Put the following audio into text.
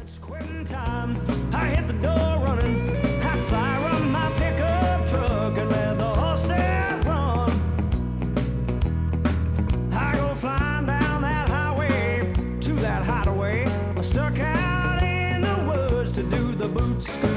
It's quitting time. I hit the door running. I fire up my pickup truck and let the horses run. I go flying down that highway to that hideaway. I stuck out in the woods to do the boot scoot.